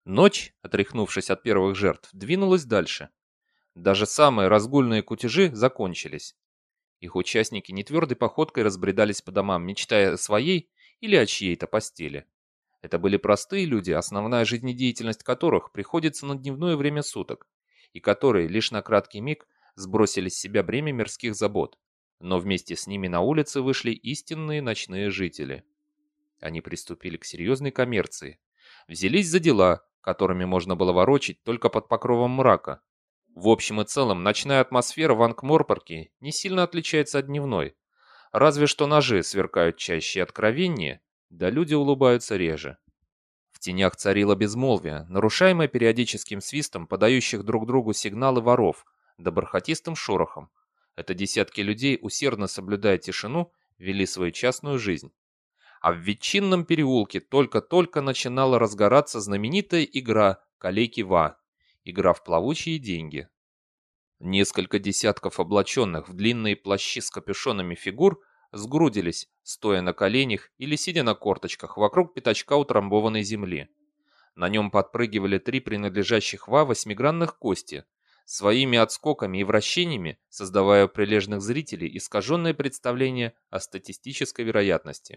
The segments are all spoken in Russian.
Ночь, отряхнувшись от первых жертв, двинулась дальше. Даже самые разгульные кутежи закончились. Их участники нетвердой походкой разбредались по домам, мечтая о своей или о чьей-то постели. Это были простые люди, основная жизнедеятельность которых приходится на дневное время суток, и которые лишь на краткий миг сбросили с себя бремя мирских забот. Но вместе с ними на улицы вышли истинные ночные жители. Они приступили к серьезной коммерции. Взялись за дела, которыми можно было ворочить только под покровом мрака. В общем и целом, ночная атмосфера в Анкморпорке не сильно отличается от дневной. Разве что ножи сверкают чаще и откровеннее, да люди улыбаются реже. В тенях царило безмолвие, нарушаемое периодическим свистом подающих друг другу сигналы воров, да бархатистым шорохом. Это десятки людей, усердно соблюдая тишину, вели свою частную жизнь. А в ветчинном переулке только-только начинала разгораться знаменитая игра «Калейки-Ва», игра в плавучие деньги. Несколько десятков облаченных в длинные плащи с капюшонами фигур сгрудились, стоя на коленях или сидя на корточках вокруг пятачка утрамбованной земли. На нем подпрыгивали три принадлежащих Ва восьмигранных кости, своими отскоками и вращениями создавая у прилежных зрителей искаженное представление о статистической вероятности.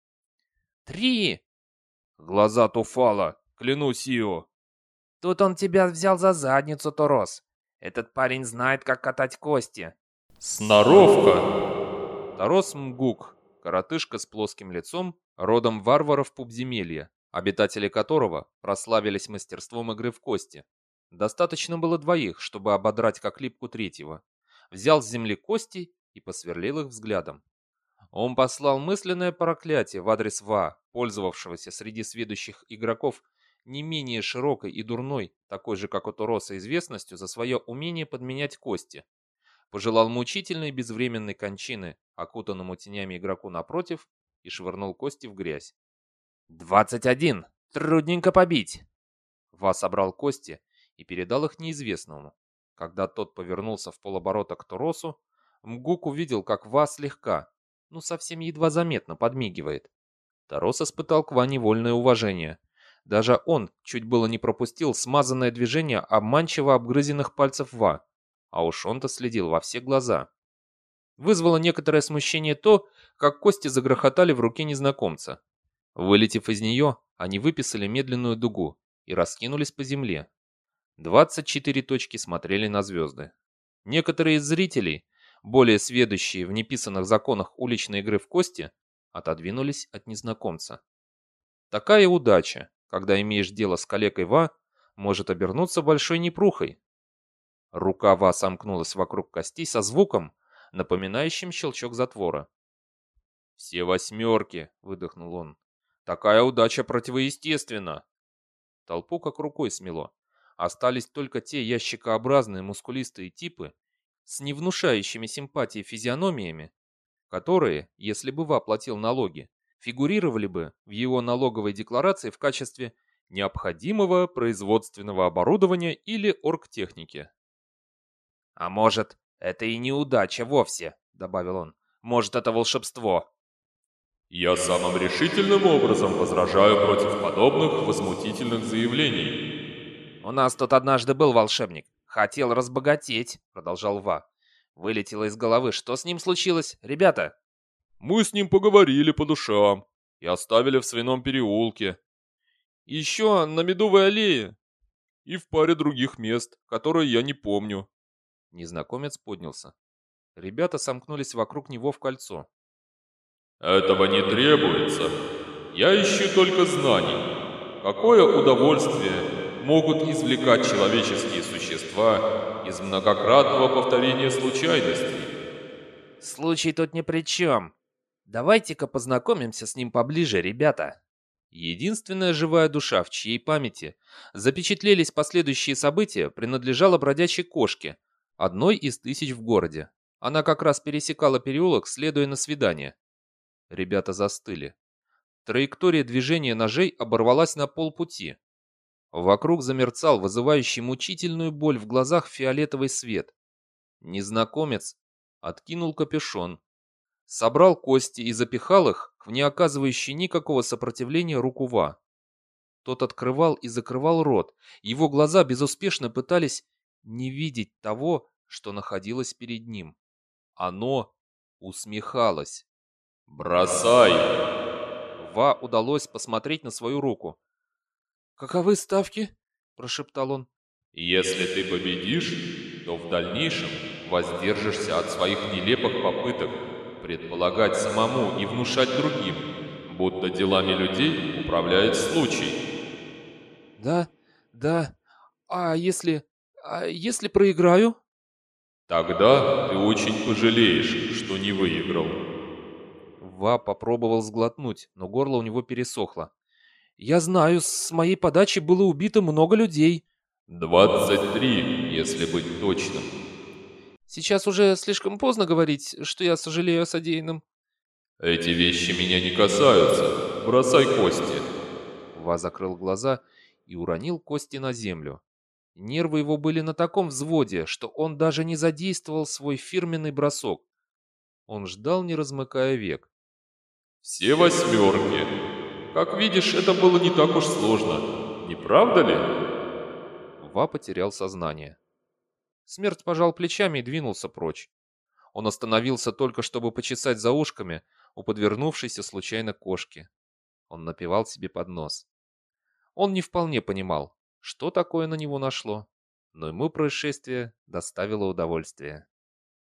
«Три!» «Глаза Туфала! Клянусь Ио!» Тут он тебя взял за задницу, Торос. Этот парень знает, как катать кости. «Сноровка!» Тарос Мгук, коротышка с плоским лицом, родом варваров Пубземелья, обитатели которого прославились мастерством игры в кости. Достаточно было двоих, чтобы ободрать как липку третьего. Взял с земли кости и посверлил их взглядом. Он послал мысленное проклятие в адрес Ва, пользовавшегося среди сведущих игроков не менее широкой и дурной, такой же как у Туроса, известностью за свое умение подменять кости. Пожелал мучительной и безвременной кончины окутанному тенями игроку напротив и швырнул кости в грязь. 21. Трудненько побить. Ва собрал кости и передал их неизвестному. Когда тот повернулся в полоборота к Туросу, Мгук увидел, как Ва слегка, совсем едва заметно подмигивает. Тарос испытал к Ва невольное уважение. Даже он чуть было не пропустил смазанное движение обманчиво обгрызенных пальцев Ва, а уж он-то следил во все глаза. Вызвало некоторое смущение то, как кости загрохотали в руке незнакомца. Вылетев из нее, они выписали медленную дугу и раскинулись по земле. 24 точки смотрели на звезды. Некоторые из зрителей, более сведущие в неписанных законах уличной игры в кости, отодвинулись от незнакомца. Такая удача, когда имеешь дело с калекой Ва, может обернуться большой непрухой. Рука Ва сомкнулась вокруг костей со звуком, напоминающим щелчок затвора. «Все восьмерки!» — выдохнул он. «Такая удача противоестественна!» Толпу как рукой смело. Остались только те ящикообразные мускулистые типы с невнушающими симпатией физиономиями, которые, если бы Ва платил налоги, фигурировали бы в его налоговой декларации в качестве необходимого производственного оборудования или оргтехники. А может, это и не удача вовсе, добавил он. Может, это волшебство. Я самым решительным образом возражаю против подобных возмутительных заявлений. У нас тут однажды был волшебник. Хотел разбогатеть, продолжал Ва. Вылетело из головы. Что с ним случилось, ребята? Мы с ним поговорили по душам и оставили в свином переулке. Еще на Медовой аллее и в паре других мест, которые я не помню. Незнакомец поднялся. Ребята сомкнулись вокруг него в кольцо. Этого не требуется. Я ищу только знаний. Какое удовольствие могут извлекать человеческие существа из многократного повторения случайностей? Случай тут ни при чем. Давайте-ка познакомимся с ним поближе, ребята. Единственная живая душа, в чьей памяти запечатлелись последующие события, принадлежала бродячей кошке, одной из тысяч в городе. Она как раз пересекала переулок, следуя на свидание. Ребята застыли. Траектория движения ножей оборвалась на полпути. Вокруг замерцал вызывающий мучительную боль в глазах фиолетовый свет. Незнакомец откинул капюшон, собрал кости и запихал их в не оказывающий никакого сопротивления руку Ва. Тот открывал и закрывал рот. Его глаза безуспешно пытались не видеть того, что находилось перед ним. Оно усмехалось. «Бросай!» Ва удалось посмотреть на свою руку. «Каковы ставки?» – прошептал он. «Если ты победишь, то в дальнейшем воздержишься от своих нелепых попыток предполагать самому и внушать другим, будто делами людей управляет случай. «Да, да. А если... А если проиграю?» Тогда ты очень пожалеешь, что не выиграл». Ва попробовал сглотнуть, но горло у него пересохло. «Я знаю, с моей подачи было убито много людей». 23, если быть точным. «Сейчас уже слишком поздно говорить, что я сожалею о содеянном». Эти вещи меня не касаются. Бросай кости. Ва закрыл глаза и уронил кости на землю. Нервы его были на таком взводе, что он даже не задействовал свой фирменный бросок. Он ждал, не размыкая век. Все восьмерки. Как видишь, это было не так уж сложно. Не правда ли? Ва потерял сознание. Смерть пожал плечами и двинулся прочь. Он остановился только, чтобы почесать за ушками у подвернувшейся случайно кошки. Он напевал себе под нос. Он не вполне понимал, что такое на него нашло, но ему происшествие доставило удовольствие.